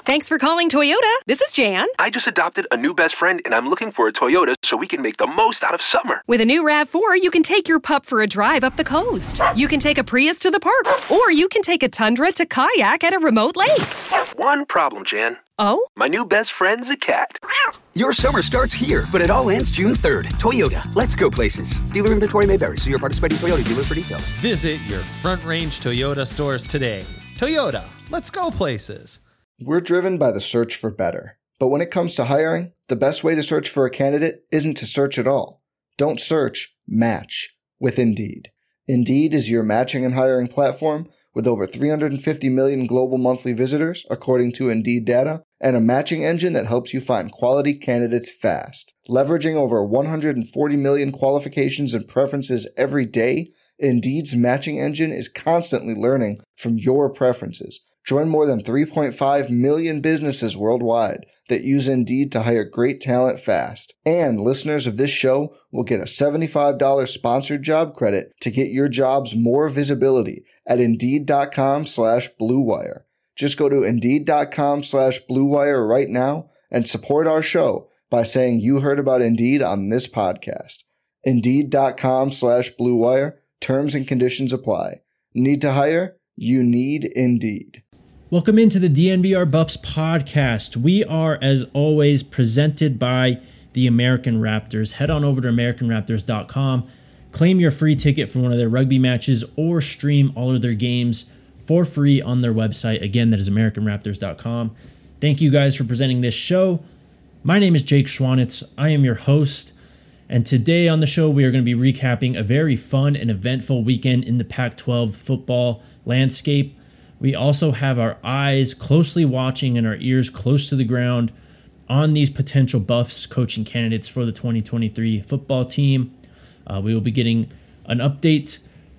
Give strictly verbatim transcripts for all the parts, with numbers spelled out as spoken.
Thanks for calling Toyota. This is Jan. I just adopted a new best friend, and I'm looking for a Toyota so we can make the most out of summer. With a new RAV four, you can take your pup for a drive up the coast. You can take a Prius to the park, or you can take a Tundra to kayak at a remote lake. One problem, Jan. Oh? My new best friend's a cat. Your summer starts here, but it all ends June third. Toyota, let's go places. Dealer inventory may vary. See your participating Toyota dealer for details. Visit your Front Range Toyota stores today. Toyota, let's go places. We're driven by the search for better. But when it comes to hiring, the best way to search for a candidate isn't to search at all. Don't search, match with Indeed. Indeed is your matching and hiring platform with over three hundred fifty million global monthly visitors, according to Indeed data, and a matching engine that helps you find quality candidates fast. Leveraging over one hundred forty million qualifications and preferences every day, Indeed's matching engine is constantly learning from your preferences. Join more than three point five million businesses worldwide that use Indeed to hire great talent fast. And listeners of this show will get a seventy-five dollars sponsored job credit to get your jobs more visibility at Indeed.com slash Blue Wire. Just go to Indeed.com slash Blue Wire right now and support our show by saying you heard about Indeed on this podcast. Indeed.com slash Blue Wire. Terms and conditions apply. Need to hire? You need Indeed. Welcome into the D N V R Buffs podcast. We are, as always, presented by the American Raptors. Head on over to American Raptors dot com, claim your free ticket for one of their rugby matches, or stream all of their games for free on their website. Again, that is American Raptors dot com. Thank you guys for presenting this show. My name is Jake Schwanitz. I am your host. And today on the show, we are going to be recapping a very fun and eventful weekend in the Pac twelve football landscape. We also have our eyes closely watching and our ears close to the ground on these potential Buffs coaching candidates for the twenty twenty-three football team. Uh, we will be getting an update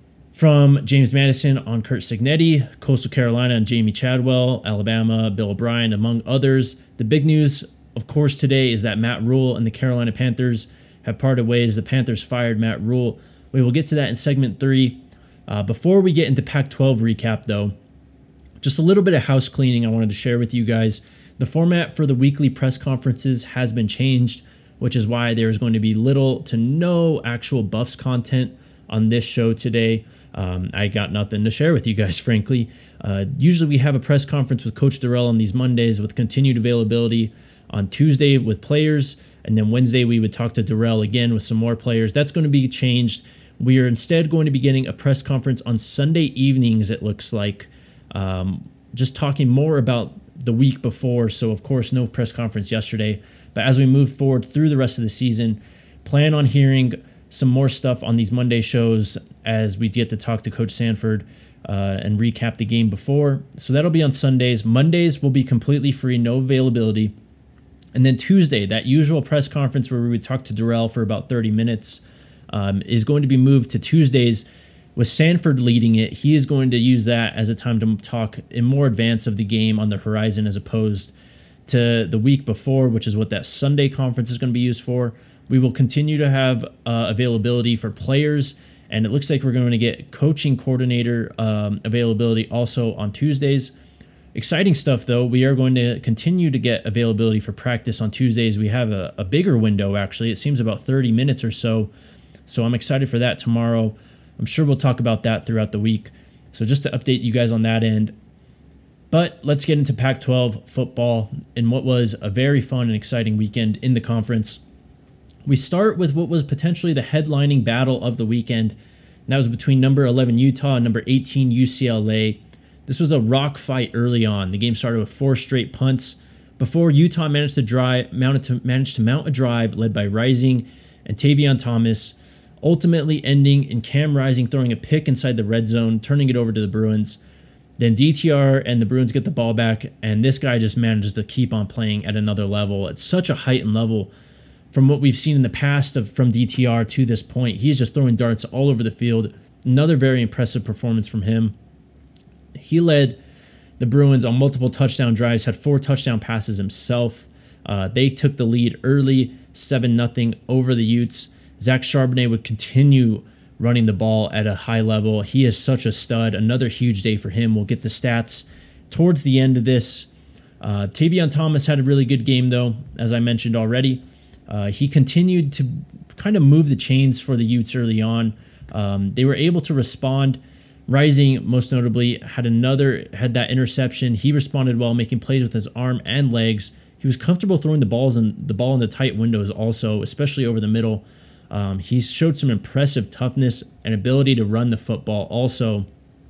from James Madison on Curt Cignetti, Coastal Carolina and Jamie Chadwell, Alabama, Bill O'Brien, among others. The big news, of course, today is that Matt Rhule and the Carolina Panthers have parted ways. The Panthers fired Matt Rhule. We will get to that in segment three. Uh, before we get into Pac twelve recap, though, just a little bit of house cleaning I wanted to share with you guys. The format for the weekly press conferences has been changed, which is why there's going to be little to no actual Buffs content on this show today. Um, I got nothing to share with you guys, frankly. Uh, usually we have a press conference with Coach Dorrell on these Mondays with continued availability on Tuesday with players, and then Wednesday we would talk to Dorrell again with some more players. That's going to be changed. We are instead going to be getting a press conference on Sunday evenings, it looks like, um, just talking more about the week before. So, of course, no press conference yesterday. But as we move forward through the rest of the season, plan on hearing some more stuff on these Monday shows as we get to talk to Coach Sanford uh, and recap the game before. So that'll be on Sundays. Mondays will be completely free, no availability. And then Tuesday, that usual press conference where we would talk to Dorrell for about thirty minutes um, is going to be moved to Tuesdays with Sanford leading it. He is going to use that as a time to talk in more advance of the game on the horizon as opposed to the week before, which is what that Sunday conference is going to be used for. We will continue to have uh, availability for players, and it looks like we're going to get coaching coordinator um, availability also on Tuesdays. Exciting stuff, though. We are going to continue to get availability for practice on Tuesdays. We have a, a bigger window, actually. It seems about thirty minutes or so. So I'm excited for that tomorrow. I'm sure we'll talk about that throughout the week. So just to update you guys on that end. But let's get into Pac twelve football in what was a very fun and exciting weekend in the conference. We start with what was potentially the headlining battle of the weekend. And that was between number eleven Utah and number eighteen U C L A. This was a rock fight early on. The game started with four straight punts before Utah managed to drive, mounted to managed to mount a drive led by Rising and Tavion Thomas, ultimately ending in Cam Rising throwing a pick inside the red zone, turning it over to the Bruins. Then D T R and the Bruins get the ball back, and this guy just manages to keep on playing at another level. It's such a heightened level from what we've seen in the past of from D T R to this point. He's just throwing darts all over the field. Another very impressive performance from him. He led the Bruins on multiple touchdown drives, had four touchdown passes himself. Uh, they took the lead early, seven nothing over the Utes. Zach Charbonnet would continue running the ball at a high level. He is such a stud. Another huge day for him. We'll get the stats towards the end of this Uh, Tavion Thomas had a really good game, though, as I mentioned already. Uh, he continued to kind of move the chains for the Utes early on. Um, they were able to respond. Rising, most notably, had another had that interception. He responded well, making plays with his arm and legs. He was comfortable throwing the balls and the ball in the tight windows, also, especially over the middle. Um, he showed some impressive toughness and ability to run the football, also.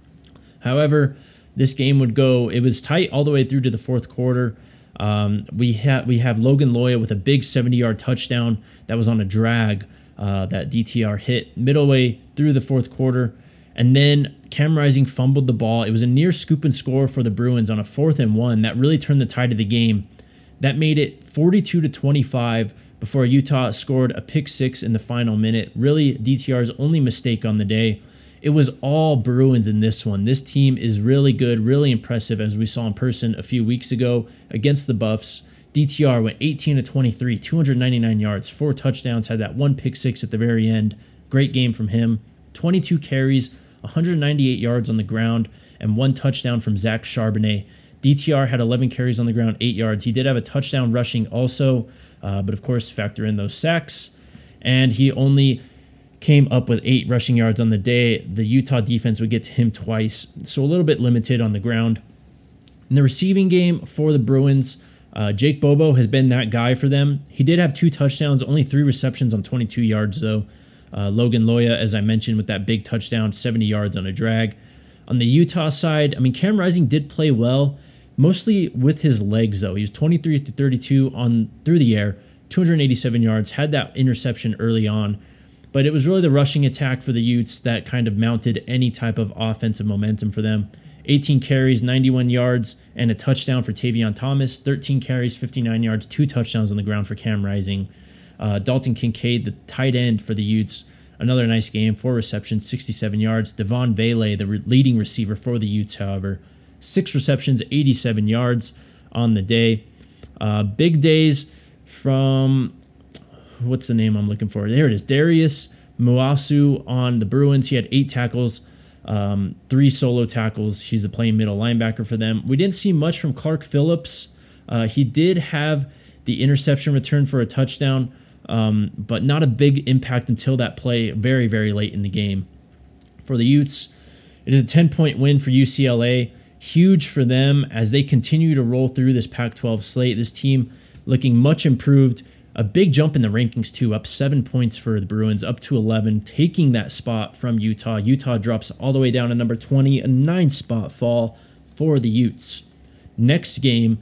However, this game would go. It was tight all the way through to the fourth quarter. Um, we have we have Logan Loya with a big seventy-yard touchdown that was on a drag uh, that D T R hit middle way through the fourth quarter. And then Cam Rising fumbled the ball. It was a near scoop and score for the Bruins on a fourth and one that really turned the tide of the game. That made it forty-two to twenty-five before Utah scored a pick six in the final minute. Really, D T R's only mistake on the day. It was all Bruins in this one. This team is really good, really impressive, as we saw in person a few weeks ago against the Buffs. D T R went eighteen to twenty-three, two hundred ninety-nine yards, four touchdowns, had that one pick six at the very end. Great game from him. twenty-two carries, one hundred ninety-eight yards on the ground, and one touchdown from Zach Charbonnet. D T R had eleven carries on the ground, eight yards. He did have a touchdown rushing also, uh, but of course factor in those sacks. And he only came up with eight rushing yards on the day. The Utah defense would get to him twice, so a little bit limited on the ground. In the receiving game for the Bruins, uh, Jake Bobo has been that guy for them. He did have two touchdowns, only three receptions on twenty-two yards though. Uh, Logan Loya, as I mentioned, with that big touchdown, seventy yards on a drag. On the Utah side, I mean, Cam Rising did play well, mostly with his legs though. He was twenty-three to thirty-two on through the air, two hundred eighty-seven yards, had that interception early on. But it was really the rushing attack for the Utes that kind of mounted any type of offensive momentum for them. eighteen carries, ninety-one yards, and a touchdown for Tavion Thomas. thirteen carries, fifty-nine yards, two touchdowns on the ground for Cam Rising. Uh, Dalton Kincaid, the tight end for the Utes, another nice game, four receptions, sixty-seven yards. Devon Vele, the re- leading receiver for the Utes, however, six receptions, eighty-seven yards on the day. Uh, big days from... What's the name I'm looking for? There it is. Darius Muasu on the Bruins. He had eight tackles, um, three solo tackles. He's the playing middle linebacker for them. We didn't see much from Clark Phillips. Uh, he did have the interception return for a touchdown, um, but not a big impact until that play very, very late in the game. For the Utes, it is a ten-point win for U C L A. Huge for them as they continue to roll through this Pac twelve slate. This team looking much improved. A big jump in the rankings, too, up seven points for the Bruins, up to eleven, taking that spot from Utah. Utah drops all the way down to number twenty, a nine-spot fall for the Utes. Next game,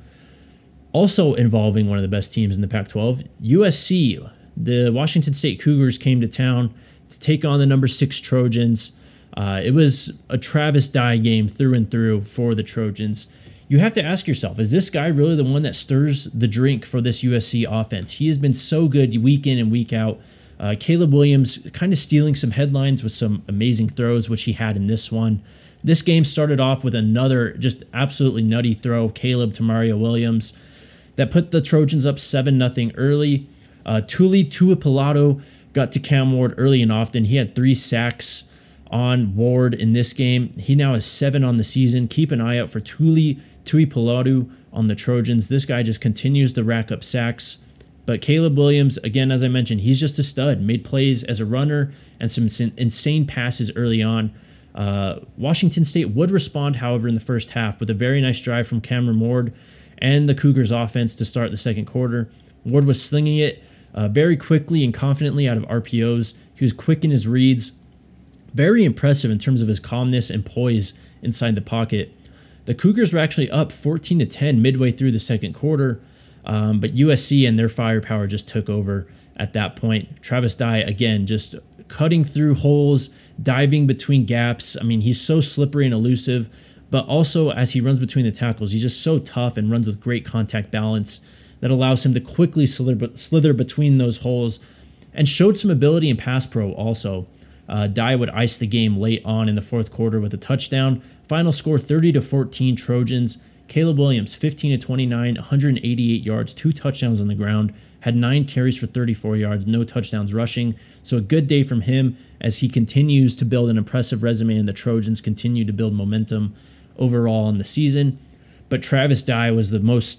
also involving one of the best teams in the Pac twelve, U S C. The Washington State Cougars came to town to take on the number six Trojans. Uh, it was a Travis Dye game through and through for the Trojans. You have to ask yourself, is this guy really the one that stirs the drink for this U S C offense? He has been so good week in and week out. Uh, Caleb Williams kind of stealing some headlines with some amazing throws, which he had in this one. This game started off with another just absolutely nutty throw, Caleb to Mario Williams, that put the Trojans up seven nothing early. Uh, Tuli Tuipulotu got to Cam Ward early and often. He had three sacks on Ward in this game. He now has seven on the season. Keep an eye out for Tuli Tuipulotu on the Trojans. This guy just continues to rack up sacks. But Caleb Williams, again, as I mentioned, he's just a stud. Made plays as a runner and some insane passes early on. Uh, Washington State would respond, however, in the first half with a very nice drive from Cameron Ward and the Cougars offense to start the second quarter. Ward was slinging it uh, very quickly and confidently out of R P Os. He was quick in his reads. Very impressive in terms of his calmness and poise inside the pocket. The Cougars were actually up fourteen to ten midway through the second quarter, um, but U S C and their firepower just took over at that point. Travis Dye, again, just cutting through holes, diving between gaps. I mean, he's so slippery and elusive, but also as he runs between the tackles, he's just so tough and runs with great contact balance that allows him to quickly slither, slither between those holes, and showed some ability in pass pro also. Uh, Dye would ice the game late on in the fourth quarter with a touchdown. Final score thirty to fourteen Trojans. Caleb Williams, fifteen to twenty-nine, one hundred eighty-eight yards, two touchdowns on the ground, had nine carries for thirty-four yards, no touchdowns rushing. So a good day from him as he continues to build an impressive resume and the Trojans continue to build momentum overall in the season. But Travis Dye was the most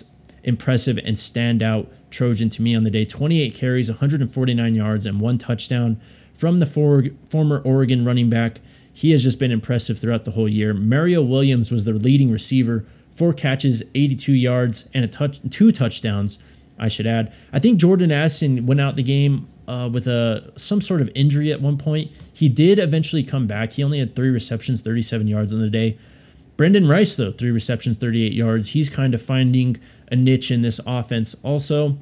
impressive and standout Trojan to me on the day. twenty-eight carries, one hundred forty-nine yards, and one touchdown from the for, former Oregon running back. He has just been impressive throughout the whole year. Mario Williams was their leading receiver, four catches, eighty-two yards, and a touch, two touchdowns, I should add. I think Jordan Addison went out the game uh, with a some sort of injury at one point. He did eventually come back. He only had three receptions, thirty-seven yards on the day. Brendan Rice, though, three receptions, thirty-eight yards. He's kind of finding a niche in this offense. Also,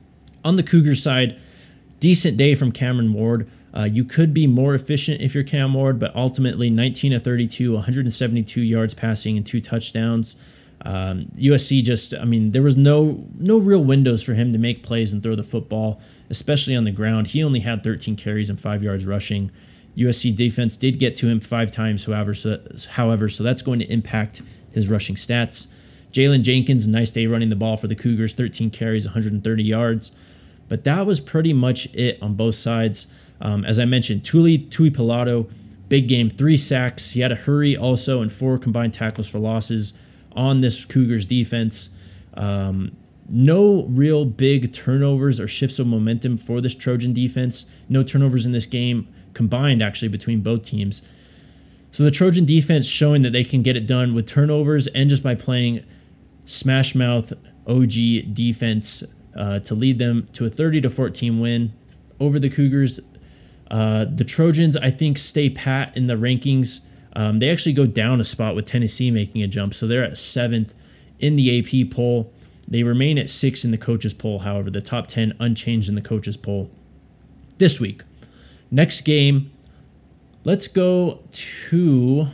on the Cougars side, decent day from Cameron Ward. Uh, you could be more efficient if you're Cam Ward, but ultimately nineteen of thirty-two, one hundred seventy-two yards passing and two touchdowns. Um, U S C just, I mean, there was no no real windows for him to make plays and throw the football, especially on the ground. He only had thirteen carries and five yards rushing. U S C defense did get to him five times, however, so, however, so that's going to impact his rushing stats. Jalen Jenkins, nice day running the ball for the Cougars, thirteen carries, one hundred thirty yards. But that was pretty much it on both sides. Um, as I mentioned, Tuli Tuipulotu, big game, three sacks. He had a hurry also and four combined tackles for losses on this Cougars defense. Um, no real big turnovers or shifts of momentum for this Trojan defense. No turnovers in this game combined, actually, between both teams. So the Trojan defense showing that they can get it done with turnovers and just by playing smash mouth O G defense uh, to lead them to a thirty to fourteen win over the Cougars. Uh, the Trojans, I think, stay pat in the rankings. Um, they actually go down a spot with Tennessee making a jump, so they're at seventh in the A P poll. They remain at six in the coaches poll, however, the top ten unchanged in the coaches poll this week. Next game, let's go to,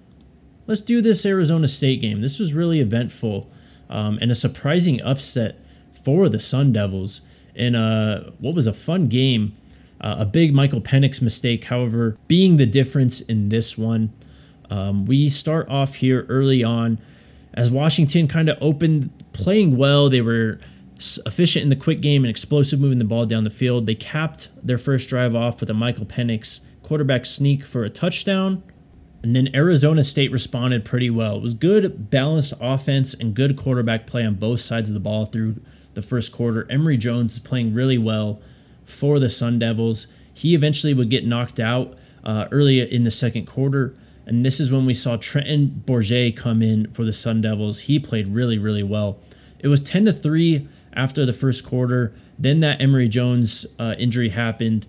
let's do this Arizona State game. This was really eventful um, and a surprising upset for the Sun Devils in a, what was a fun game. Uh, a big Michael Penix mistake, however, being the difference in this one. Um, we start off here early on as Washington kind of opened playing well. They were efficient in the quick game and explosive moving the ball down the field. They capped their first drive off with a Michael Penix quarterback sneak for a touchdown. And then Arizona State responded pretty well. It was good, balanced offense and good quarterback play on both sides of the ball through the first quarter. Emory Jones is playing really well for the Sun Devils. He eventually would get knocked out uh, early in the second quarter, and this is when we saw Trenton Bourget come in for the Sun Devils. He played really, really well. It was ten to three after the first quarter. Then that Emory Jones uh, injury happened.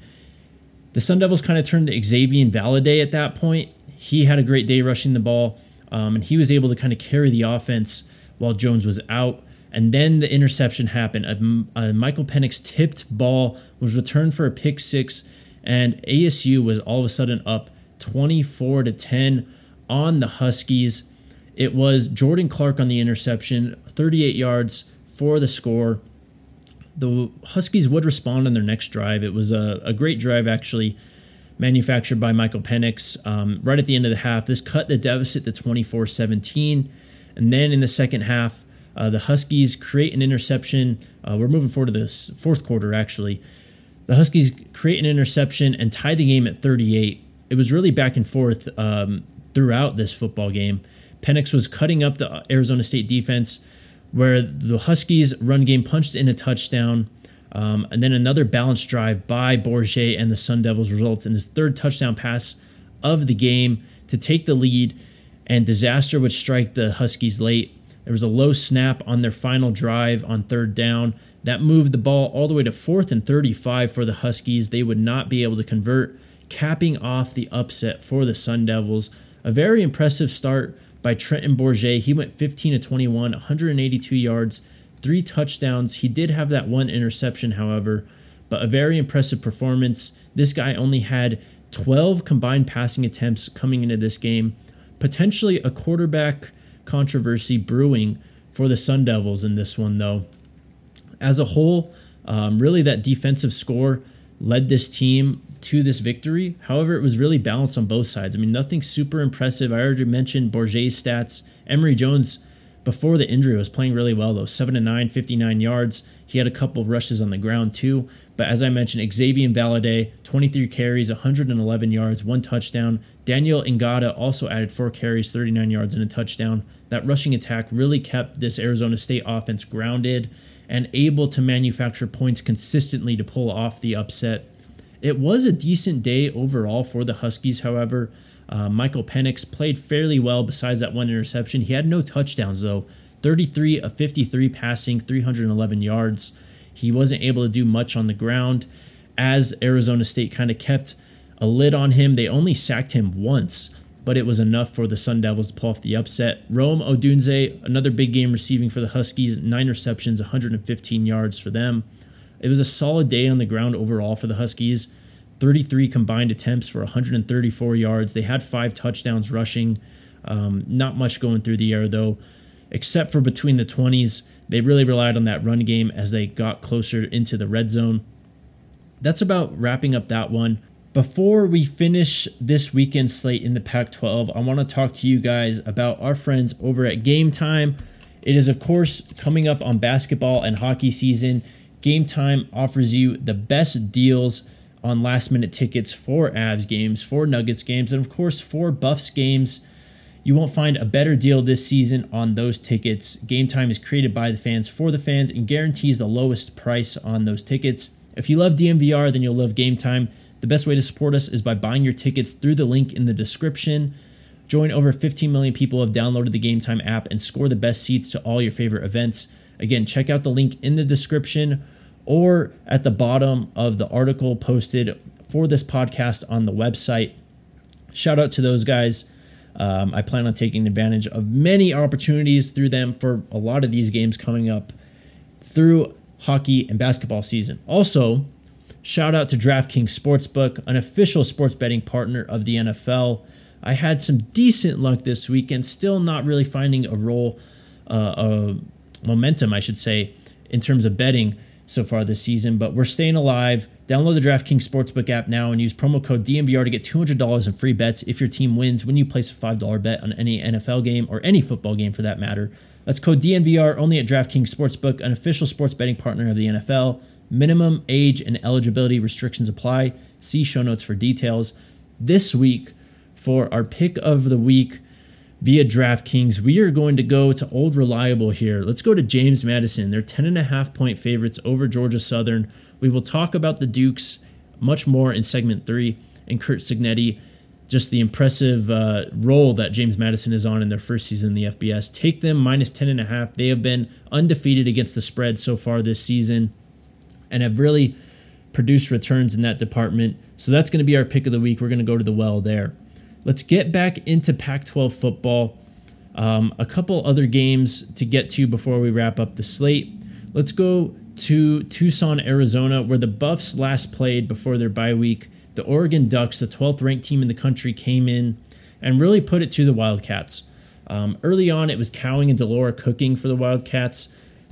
The Sun Devils kind of turned to Xavier Valladay at that point. He had a great day rushing the ball, um, and he was able to kind of carry the offense while Jones was out. And then the interception happened. A, a Michael Penix tipped ball was returned for a pick six, and A S U was all of a sudden up twenty-four to ten on the Huskies. It was Jordan Clark on the interception, thirty-eight yards for the score. The Huskies would respond on their next drive. It was a, a great drive, actually, manufactured by Michael Penix. Um, right at the end of the half, this cut the deficit to twenty-four seventeen. And then in the second half, Uh, the Huskies create an interception. Uh, we're moving forward to the fourth quarter, actually. The Huskies create an interception and tie the game at thirty-eight. It was really back and forth um, throughout this football game. Penix was cutting up the Arizona State defense, where the Huskies' run game punched in a touchdown. Um, and then another balanced drive by Bourget and the Sun Devils results in his third touchdown pass of the game to take the lead, and disaster would strike the Huskies late. There was a low snap on their final drive on third down. That moved the ball all the way to fourth and thirty-five for the Huskies. They would not be able to convert, capping off the upset for the Sun Devils. A very impressive start by Trenton Bourget. He went fifteen to twenty-one, one hundred eighty-two yards, three touchdowns. He did have that one interception, however, but a very impressive performance. This guy only had twelve combined passing attempts coming into this game. Potentially a quarterback controversy brewing for the Sun Devils in this one, though. As a whole, um, really that defensive score led this team to this victory. However, it was really balanced on both sides. I mean, nothing super impressive. I already mentioned Bourget's stats. Emory Jones before the injury was playing really well, though. seven to nine, fifty-nine yards. He had a couple of rushes on the ground, too. But as I mentioned, Xavier Valade, twenty-three carries, one hundred eleven yards, one touchdown. Daniel Ngata also added four carries, thirty-nine yards, and a touchdown. That rushing attack really kept this Arizona State offense grounded and able to manufacture points consistently to pull off the upset. It was a decent day overall for the Huskies, however. Uh, Michael Penix played fairly well besides that one interception. He had no touchdowns, though. thirty-three of fifty-three passing, three hundred eleven yards. He wasn't able to do much on the ground as Arizona State kind of kept a lid on him. They only sacked him once, but it was enough for the Sun Devils to pull off the upset. Rome Odunze, another big game receiving for the Huskies, nine receptions, one hundred fifteen yards for them. It was a solid day on the ground overall for the Huskies. thirty-three combined attempts for one hundred thirty-four yards. They had five touchdowns rushing. Um, not much going through the air, though. Except for between the twenties, they really relied on that run game as they got closer into the red zone. That's about wrapping up that one. Before we finish this weekend slate in the Pac twelve, I want to talk to you guys about our friends over at Game Time. It is, of course, coming up on basketball and hockey season. Game Time offers you the best deals on last-minute tickets for Avs games, for Nuggets games, and, of course, for Buffs games. You won't find a better deal this season on those tickets. Game Time is created by the fans for the fans and guarantees the lowest price on those tickets. If you love D M V R, then you'll love Game Time. The best way to support us is by buying your tickets through the link in the description. Join over fifteen million people who have downloaded the Game Time app and score the best seats to all your favorite events. Again, check out the link in the description or at the bottom of the article posted for this podcast on the website. Shout out to those guys. Um, I plan on taking advantage of many opportunities through them for a lot of these games coming up through hockey and basketball season. Also, shout out to DraftKings Sportsbook, an official sports betting partner of the N F L. I had some decent luck this weekend, still not really finding a role, uh, a momentum, I should say, in terms of betting so far this season, but we're staying alive. Download the DraftKings Sportsbook app now and use promo code D M V R to get two hundred dollars in free bets if your team wins when you place a five dollars bet on any N F L game or any football game for that matter. That's code D M V R only at DraftKings Sportsbook, an official sports betting partner of the N F L. Minimum age and eligibility restrictions apply. See show notes for details. This week, for our pick of the week via DraftKings, we are going to go to Old Reliable here. Let's go to James Madison. They're ten and a half point favorites over Georgia Southern. We will talk about the Dukes much more in segment three, and Curt Cignetti, just the impressive uh, role that James Madison is on in their first season in the F B S. Take them minus ten and a half. They have been undefeated against the spread so far this season and have really produced returns in that department. So that's going to be our pick of the week. We're going to go to the well there. Let's get back into Pac twelve football. Um, a couple other games to get to before we wrap up the slate. Let's go to Tucson, Arizona, where the Buffs last played before their bye week. The Oregon Ducks, the twelfth ranked team in the country, came in and really put it to the Wildcats. Um, early on, it was Cowing and Delora cooking for the Wildcats,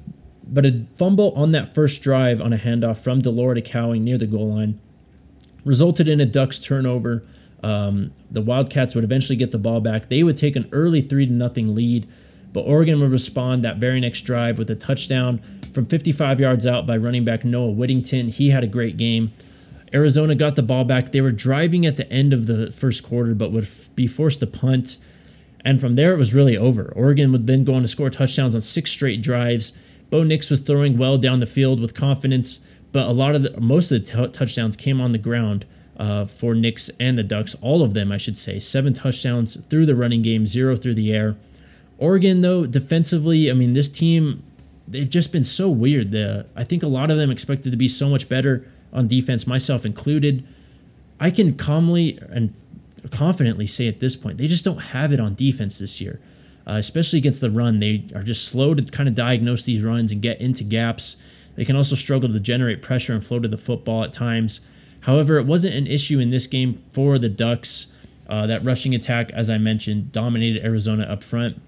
but a fumble on that first drive on a handoff from Delora to Cowing near the goal line resulted in a Ducks turnover. Um, the Wildcats would eventually get the ball back. They would take an early three to nothing lead, but Oregon would respond that very next drive with a touchdown from fifty-five yards out by running back Noah Whittington. He had a great game. Arizona got the ball back. They were driving at the end of the first quarter, but would f- be forced to punt. And from there, it was really over. Oregon would then go on to score touchdowns on six straight drives. Bo Nix was throwing well down the field with confidence, but a lot of the, most of the t- touchdowns came on the ground uh, for Nix and the Ducks. All of them, I should say. Seven touchdowns through the running game, zero through the air. Oregon, though, defensively, I mean, this team, they've just been so weird. The, I think a lot of them expected to be so much better on defense, myself included. I can calmly and confidently say at this point, they just don't have it on defense this year, uh, especially against the run. They are just slow to kind of diagnose these runs and get into gaps. They can also struggle to generate pressure and flow to the football at times. However, it wasn't an issue in this game for the Ducks. Uh, that rushing attack, as I mentioned, dominated Arizona up front.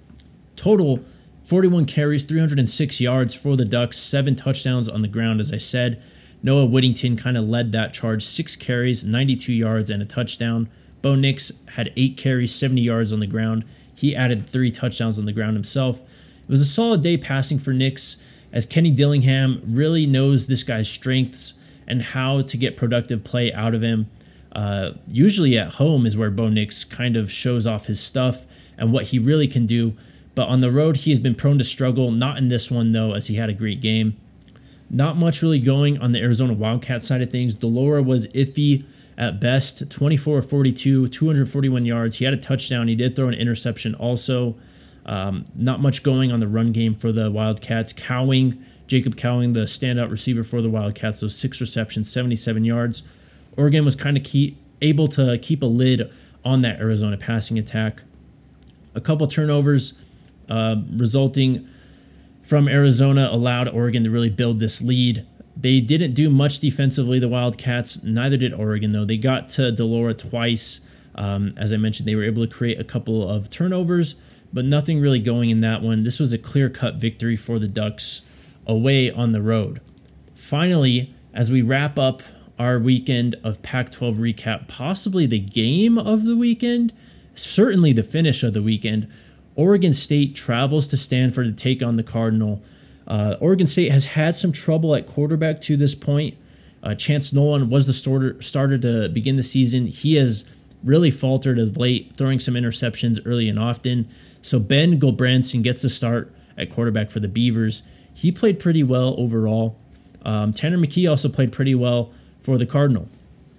Total, forty-one carries, three hundred six yards for the Ducks, seven touchdowns on the ground, as I said. Noah Whittington kind of led that charge, six carries, ninety-two yards, and a touchdown. Bo Nix had eight carries, seventy yards on the ground. He added three touchdowns on the ground himself. It was a solid day passing for Nix, as Kenny Dillingham really knows this guy's strengths and how to get productive play out of him. Uh, usually at home is where Bo Nix kind of shows off his stuff and what he really can do. But on the road, he has been prone to struggle. Not in this one, though, as he had a great game. Not much really going on the Arizona Wildcats side of things. Delora was iffy at best, twenty-four of forty-two, two hundred forty-one yards. He had a touchdown. He did throw an interception also. Um, not much going on the run game for the Wildcats. Cowing, Jacob Cowing, the standout receiver for the Wildcats, those six receptions, seventy-seven yards. Oregon was kind of keep, able to keep a lid on that Arizona passing attack. A couple turnovers uh, resulting from Arizona allowed Oregon to really build this lead. They didn't do much defensively, the Wildcats. Neither did Oregon, though. They got to Delora twice. Um, as I mentioned, they were able to create a couple of turnovers, but nothing really going in that one. This was a clear-cut victory for the Ducks away on the road. Finally, as we wrap up our weekend of Pac twelve recap, possibly the game of the weekend, certainly the finish of the weekend, Oregon State travels to Stanford to take on the Cardinal. Uh, Oregon State has had some trouble at quarterback to this point. Uh, Chance Nolan was the starter, starter to begin the season. He has really faltered of late, throwing some interceptions early and often. So Ben Gulbranson gets the start at quarterback for the Beavers. He played pretty well overall. Um, Tanner McKee also played pretty well for the Cardinal.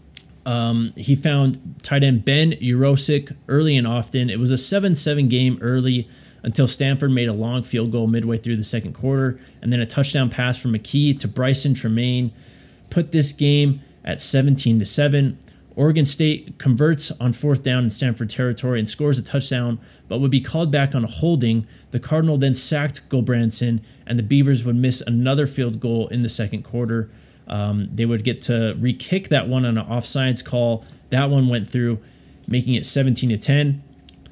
Um, he found tight end Ben Urosic early and often. It was a seven seven game early until Stanford made a long field goal midway through the second quarter, and then a touchdown pass from McKee to Bryson Tremaine put this game at seventeen to seven. Oregon State converts on fourth down in Stanford territory and scores a touchdown, but would be called back on a holding. The Cardinal then sacked Gulbranson, and the Beavers would miss another field goal in the second quarter. Um, they would get to re-kick that one on an offsides call. That one went through, making it seventeen to ten.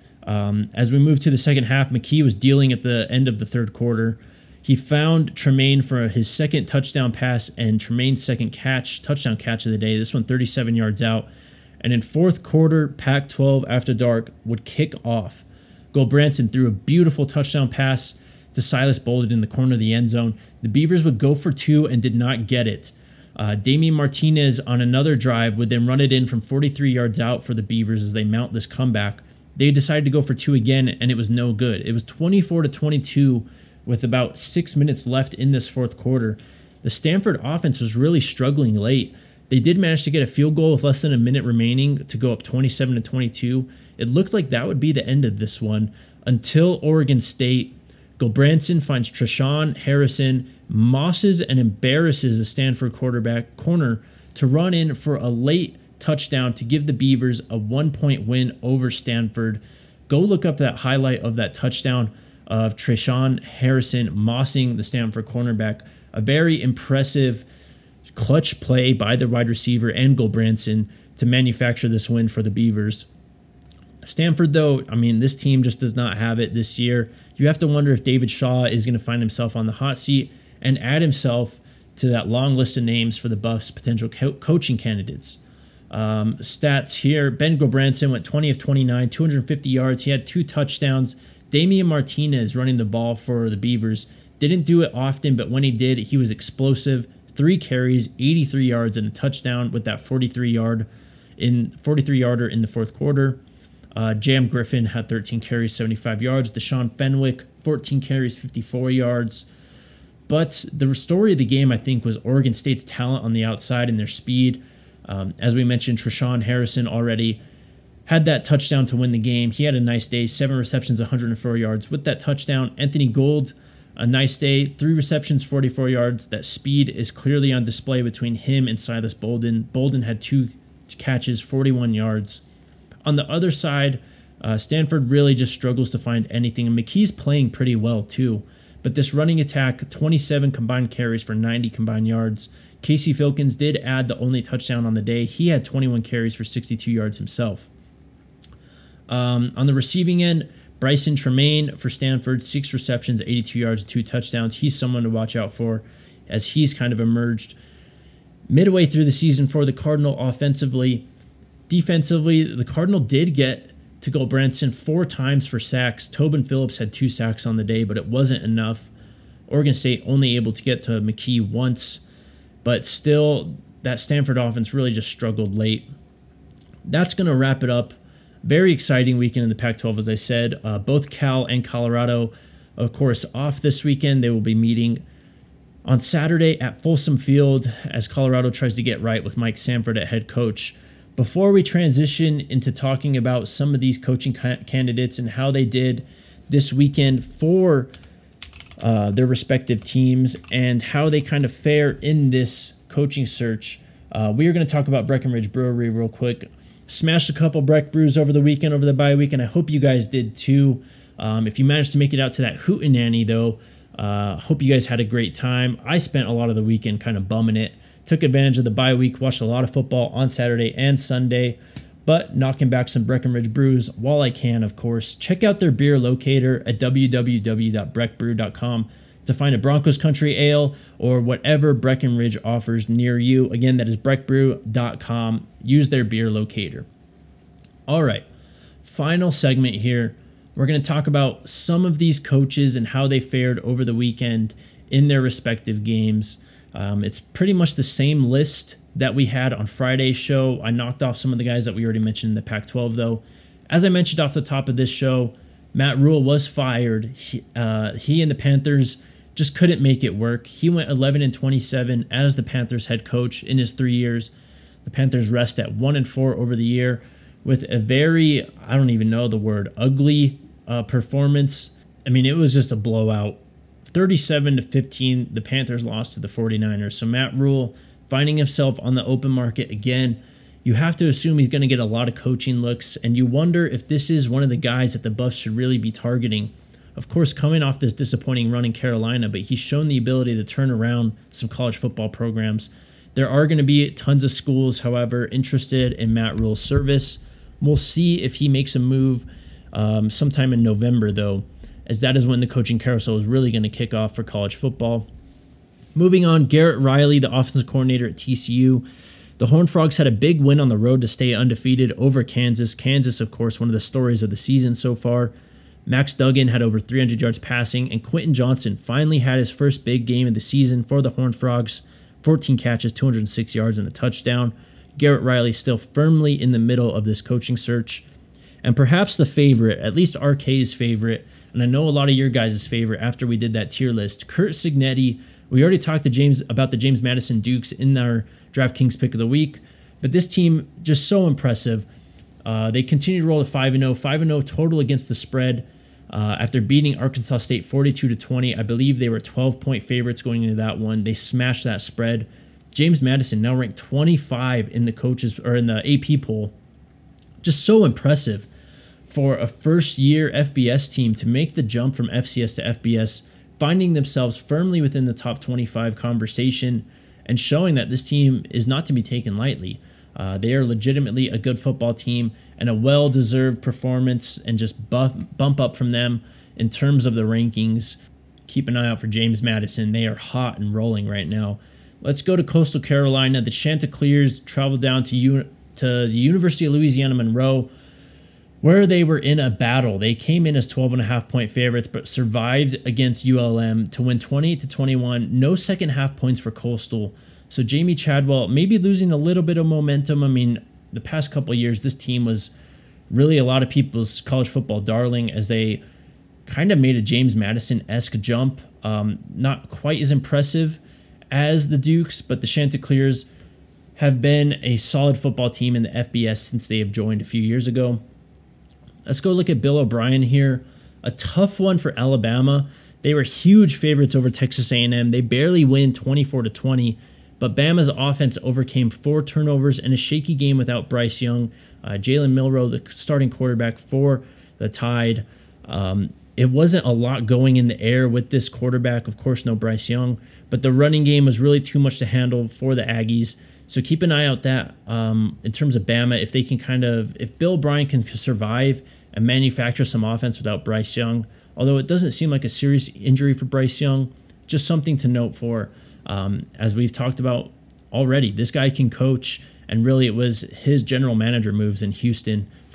Um, as we move to the second half, McKee was dealing at the end of the third quarter. He found Tremaine for his second touchdown pass and Tremaine's second catch, touchdown catch of the day. This one thirty-seven yards out. And in fourth quarter, Pac twelve After Dark would kick off. Gulbranson threw a beautiful touchdown pass to Silas Bolden in the corner of the end zone. The Beavers would go for two and did not get it. Uh, Damian Martinez on another drive would then run it in from forty-three yards out for the Beavers as they mount this comeback. They decided to go for two again, and it was no good. It was twenty-four to twenty-two with about six minutes left in this fourth quarter. The Stanford offense was really struggling late. They did manage to get a field goal with less than a minute remaining to go up twenty-seven to twenty-two. It looked like that would be the end of this one until Oregon State. Gulbranson finds Treshawn Harrison, mosses and embarrasses the Stanford quarterback corner to run in for a late touchdown to give the Beavers a one-point win over Stanford. Go look up that highlight of that touchdown of Treshawn Harrison mossing the Stanford cornerback. A very impressive clutch play by the wide receiver and Gulbranson to manufacture this win for the Beavers. Stanford, though, I mean, this team just does not have it this year. You have to wonder if David Shaw is going to find himself on the hot seat and add himself to that long list of names for the Buffs' potential co- coaching candidates. Um, stats here, Ben Gulbranson went twenty of twenty-nine, two hundred fifty yards. He had two touchdowns. Damian Martinez running the ball for the Beavers. Didn't do it often, but when he did, he was explosive. Three carries, eighty-three yards, and a touchdown with that forty-three yard in forty-three yarder in the fourth quarter. Uh, Jam Griffin had thirteen carries, seventy-five yards. Deshaun Fenwick, fourteen carries, fifty-four yards. But the story of the game, I think, was Oregon State's talent on the outside and their speed. Um, as we mentioned, Treshawn Harrison already had that touchdown to win the game. He had a nice day, seven receptions, one hundred four yards. With that touchdown, Anthony Gould, a nice day, three receptions, forty-four yards. That speed is clearly on display between him and Silas Bolden. Bolden had two catches, forty-one yards. On the other side, uh, Stanford really just struggles to find anything. And McKee's playing pretty well, too. But this running attack, twenty-seven combined carries for ninety combined yards. Casey Filkins did add the only touchdown on the day. He had twenty-one carries for sixty-two yards himself. Um, on the receiving end, Bryson Tremaine for Stanford, six receptions, eighty-two yards, two touchdowns. He's someone to watch out for as he's kind of emerged midway through the season for the Cardinal offensively. Defensively, the Cardinal did get to Gulbranson four times for sacks. Tobin Phillips had two sacks on the day, but it wasn't enough. Oregon State only able to get to McKee once, but still, that Stanford offense really just struggled late. That's going to wrap it up. Very exciting weekend in the Pac twelve, as I said. Uh, both Cal and Colorado, of course, off this weekend. They will be meeting on Saturday at Folsom Field as Colorado tries to get right with Mike Sanford at head coach. Before we transition into talking about some of these coaching ca- candidates and how they did this weekend for uh, their respective teams and how they kind of fare in this coaching search, uh, we are going to talk about Breckenridge Brewery real quick. Smashed a couple Breck brews over the weekend, over the bye week, and I hope you guys did too. Um, if you managed to make it out to that Hootenanny, though, uh, hope you guys had a great time. I spent a lot of the weekend kind of bumming it. Took advantage of the bye week, watched a lot of football on Saturday and Sunday, but knocking back some Breckenridge brews while I can, of course. Check out their beer locator at w w w dot breck brew dot com to find a Broncos Country Ale or whatever Breckenridge offers near you. Again, that is breck brew dot com. Use their beer locator. All right, final segment here. We're going to talk about some of these coaches and how they fared over the weekend in their respective games. Um, it's pretty much the same list that we had on Friday's show. I knocked off some of the guys that we already mentioned in the Pac twelve, though. As I mentioned off the top of this show, Matt Rhule was fired. He, uh, he and the Panthers just couldn't make it work. He went eleven and twenty-seven as the Panthers head coach in his three years. The Panthers rest at one and four over the year with a very, I don't even know the word, ugly uh, performance. I mean, it was just a blowout. thirty-seven to fifteen, the Panthers lost to the 49ers. So Matt Rhule finding himself on the open market again. You have to assume he's going to get a lot of coaching looks, and you wonder if this is one of the guys that the Buffs should really be targeting. Of course, coming off this disappointing run in Carolina, but he's shown the ability to turn around some college football programs. There are going to be tons of schools, however, interested in Matt Rhule's service. We'll see if he makes a move um, sometime in November, though, as that is when the coaching carousel is really going to kick off for college football. Moving on, Garrett Riley, the offensive coordinator at T C U. The Horned Frogs had a big win on the road to stay undefeated over Kansas. Kansas, of course, one of the stories of the season so far. Max Duggan had over three hundred yards passing, and Quentin Johnson finally had his first big game of the season for the Horned Frogs. fourteen catches, two hundred six yards, and a touchdown. Garrett Riley still firmly in the middle of this coaching search. And perhaps the favorite, at least R K's favorite, and I know a lot of your guys' favorite after we did that tier list, Curt Cignetti. We already talked to James about the James Madison Dukes in our DraftKings pick of the week, but this team just so impressive. Uh, they continue to roll to five and oh, five and oh total against the spread uh, after beating Arkansas State forty-two to twenty. I believe they were twelve-point favorites going into that one. They smashed that spread. James Madison now ranked twenty-five in the coaches or in the A P poll. Just so impressive for a first-year F B S team to make the jump from F C S to F B S, finding themselves firmly within the top twenty-five conversation and showing that this team is not to be taken lightly. Uh, they are legitimately a good football team and a well-deserved performance, and just buff, bump up from them in terms of the rankings. Keep an eye out for James Madison. They are hot and rolling right now. Let's go to Coastal Carolina. The Chanticleers traveled down to, U- to the University of Louisiana Monroe, where they were in a battle. They came in as twelve and a half point favorites, but survived against U L M to win twenty-eight to twenty-one. No second half points for Coastal. So Jamie Chadwell maybe losing a little bit of momentum. I mean, the past couple of years, this team was really a lot of people's college football darling as they kind of made a James Madison-esque jump. Um, not quite as impressive as the Dukes, but the Chanticleers have been a solid football team in the F B S since they have joined a few years ago. Let's go look at Bill O'Brien here. A tough one for Alabama. They were huge favorites over Texas A and M. They barely win twenty-four to twenty, but Bama's offense overcame four turnovers in a shaky game without Bryce Young. Uh, Jalen Milroe, the starting quarterback for the Tide. Um, it wasn't a lot going in the air with this quarterback. Of course, no Bryce Young, but the running game was really too much to handle for the Aggies. So keep an eye out that um, in terms of Bama, if they can kind of, if Bill O'Brien can survive and manufacture some offense without Bryce Young, although it doesn't seem like a serious injury for Bryce Young, just something to note for, um, as we've talked about already. This guy can coach, and really it was his general manager moves in Houston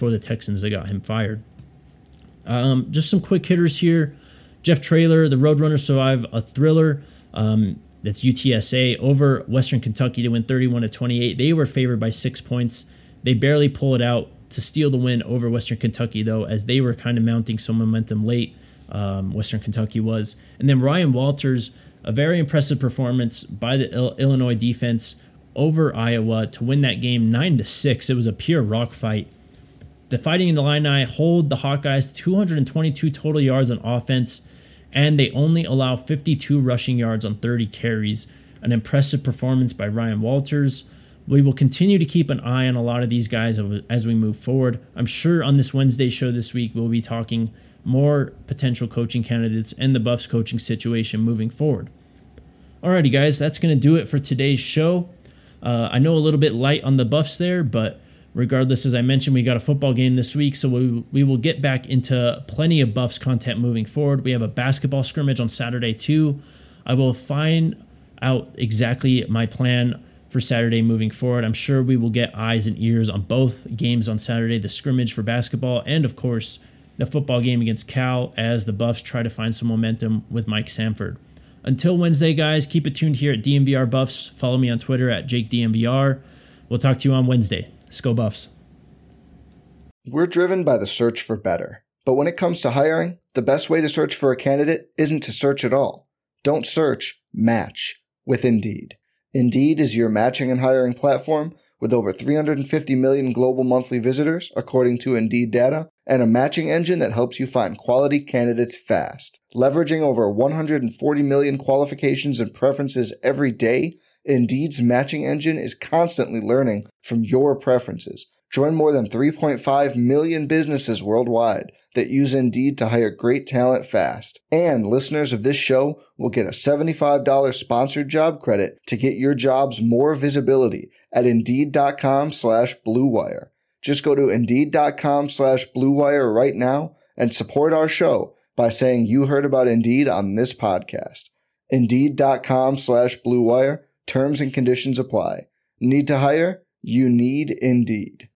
for the Texans that got him fired. Um, just some quick hitters here. Jeff Traylor, the Roadrunners survive a thriller. Um, that's U T S A over Western Kentucky to win thirty-one to twenty-eight. They were favored by six points. They barely pull it out to steal the win over Western Kentucky, though, as they were kind of mounting some momentum late. Um, Western Kentucky was. And then Ryan Walters, a very impressive performance by the Il- Illinois defense over Iowa to win that game nine to six. It was a pure rock fight. The Fighting Illini hold the Hawkeyes to two hundred twenty-two total yards on offense, and they only allow fifty-two rushing yards on thirty carries. An impressive performance by Ryan Walters. We will continue to keep an eye on a lot of these guys as we move forward. I'm sure on this Wednesday show this week, we'll be talking more potential coaching candidates and the Buffs coaching situation moving forward. Alrighty, guys, that's going to do it for today's show. Uh, I know a little bit light on the Buffs there, but regardless, as I mentioned, we got a football game this week, so we, we will get back into plenty of Buffs content moving forward. We have a basketball scrimmage on Saturday too. I will find out exactly my plan for Saturday moving forward. I'm sure we will get eyes and ears on both games on Saturday, the scrimmage for basketball and, of course, the football game against Cal as the Buffs try to find some momentum with Mike Sanford. Until Wednesday, guys, keep it tuned here at D M V R Buffs. Follow me on Twitter at Jake D M V R. We'll talk to you on Wednesday. Let's go Buffs. We're driven by the search for better. But when it comes to hiring, the best way to search for a candidate isn't to search at all. Don't search, match with Indeed. Indeed is your matching and hiring platform with over three hundred fifty million global monthly visitors, according to Indeed data, and a matching engine that helps you find quality candidates fast. Leveraging over one hundred forty million qualifications and preferences every day, Indeed's matching engine is constantly learning from your preferences. Join more than three point five million businesses worldwide that use Indeed to hire great talent fast. And listeners of this show will get a seventy-five dollars sponsored job credit to get your jobs more visibility at Indeed.com slash Blue Wire. Just go to Indeed.com slash Blue Wire right now and support our show by saying you heard about Indeed on this podcast. Indeed.com slash Blue Wire. Terms and conditions apply. Need to hire? You need Indeed.